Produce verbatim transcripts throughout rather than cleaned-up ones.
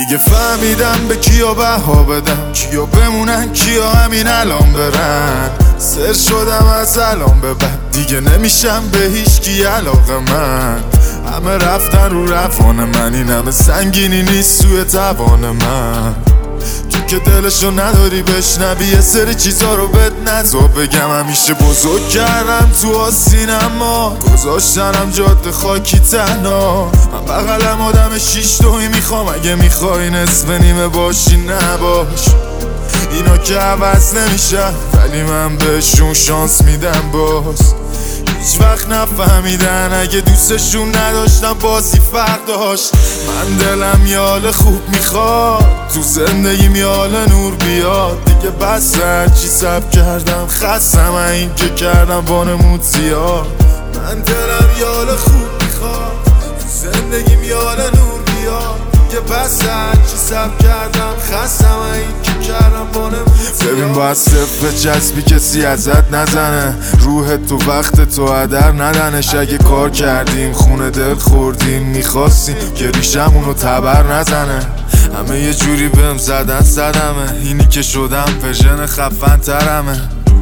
دیگه فهمیدم به کیا بها بدم، کیا بمونن کیا همین الان برن. سر شدم از الان به بعد دیگه نمیشم به هیچ کی علاقه من. همه رفتن رو روان من، این همه سنگینی نیست سوی توان من. تو که دلشو نداری بشنوی یه سری چیزا رو بهت نذار بگم. همیشه بزرگ کردم تو آسینما، گذاشتنم جاده خاکی تنها. من بغلم آدم شیش دوی میخوام، اگه میخوای نصف نیمه باشی نباش. اینا که عوض نمیشن ولی من بهشون شانس میدم باز. هیچ وقت نفهمیدن اگه دوستشون نداشتم بازی فرق داشت. من دلم یه حال خوب میخواد، تو زندگیم یه حال نور بیاد. دیگه بس هرچی سب کردم خستم این که کردم بانمود زیاد. من دلم یه حال خوب میخواد، تو زندگیم یه حال نور بیاد. دیگه بس هرچی سب کردم خستم این که کردم بانمود زیاد. ببین باید صفر جذبی کسی ازت نزنه، روح تو وقت تو هدر ندنش. اگه کار کردیم خونه دل خوردیم میخواستیم که ریشمونو تبر نزنه. همه یه جوری بهم زدن صدمه، اینی که شدم پژن خفن ترمه.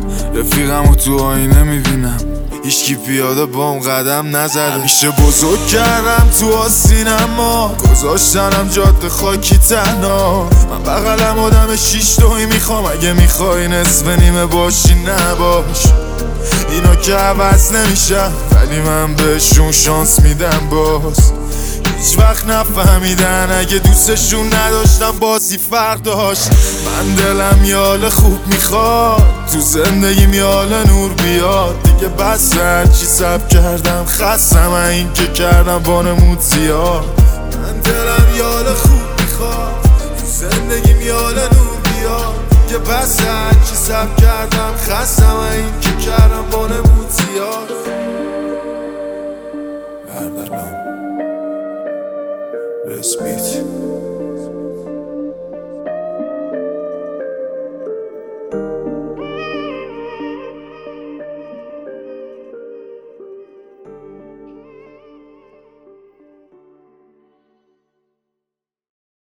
رفیقمو تو آینه میبینم هیچکی پیاده بام قدم نزده. همیشه بزرگ کردم تو آسینما، گذاشتنم جاده خاکی تنها. من بغلم آدم شیش دوی میخوام، اگه میخوای نصف نیمه باشی نباش. اینا که عوض نمیشن ولی من بهشون شانس میدم باز. هیچ وقت نفهمیدن اگه دوستشون نداشتم بازی فرق داشت. من دلم یه حال خوب میخواد، تو زندگیم یه حال نور بیاد. دیگه بس هرچی سب کردم خستم این که کردم بانمود زیاد. من دلم یه حال خوب میخواد، تو زندگیم یه حال نور بیاد. دیگه بس هرچی سب کردم خستم این که کردم بانمود زیاد. Respite.